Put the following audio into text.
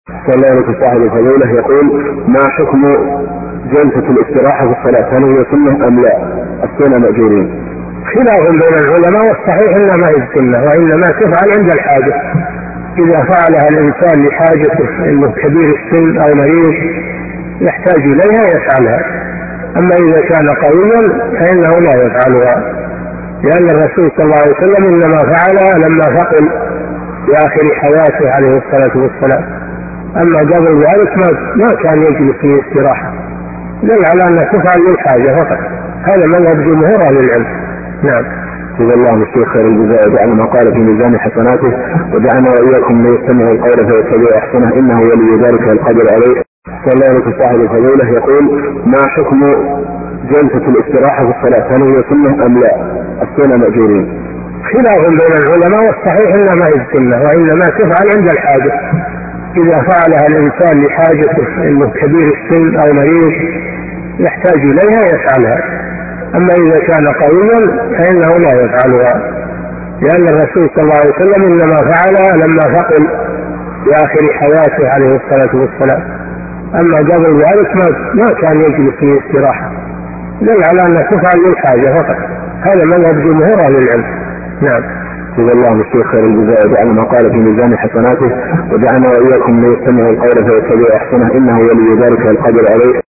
صلى الله صاحب الفضيلة يقول: ما حكم جلسة الاستراحة في الصلاة؟ هل هي سنة أم لا؟ السنة مأجورين. خلاف بين العلماء، والصحيح انها ما هي سنة، وانما تفعل عند الحاجة. اذا فعلها الانسان لحاجته، انه كبير السن او مريض يحتاج اليها يفعلها. اما اذا كان قويا فانه لا يفعلها، لان الرسول صلى الله عليه وسلم انما فعلها لما ثقل في اخر حياته عليه الصلاة والسلام. اما قبل ذلك ما كان يجلس في استراحة، دل على انها تفعل للحاجة فقط. هذا مذهب جمهور اهل العلم. نعم. جزا الله الشيخ خير الجزاء وجعل ما قال في ميزان حسناته، وجعلنا واياكم ليستمعوا القول فيتبعوا احسنه، انه ولي ذلك القدر عليه. صلى الله صاحب الفضيلة يقول: ما حكم جلسة الاستراحة في الصلاة؟ هل هي سنة ام لا؟ السنة مأجورين. خلاف بين العلماء، والصحيح انها ما هي سنة، وانما تفعل عند الحاجة. اذا فعلها الانسان لحاجته، انه كبير السن او مريض يحتاج اليها يفعلها. اما اذا كان قويا فانه لا يفعلها، لان الرسول صلى الله عليه وسلم انما فعلها لما ثقل في اخر حياته عليه الصلاة والسلام. اما قبل ذلك ما كان يجلس في استراحة، دل على انها تفعل للحاجة فقط. هذا مذهب جمهور اهل العلم. نعم. جزا الله الشيخ خير الجزاء وجعل ما قال في ميزان حسناته، وجعلنا واياكم ليستمعوا القول فيتبعوا احسنه، انه ولي ذلك القدر عليه.